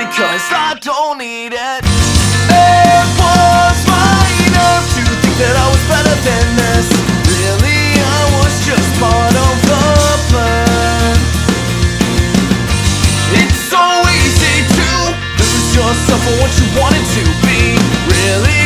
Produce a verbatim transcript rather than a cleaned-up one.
cause I don't need it. It was my nerve to think that I was better than this. Really, I was just part of the plan. It's so easy to lose yourself for what you wanted to be. Really,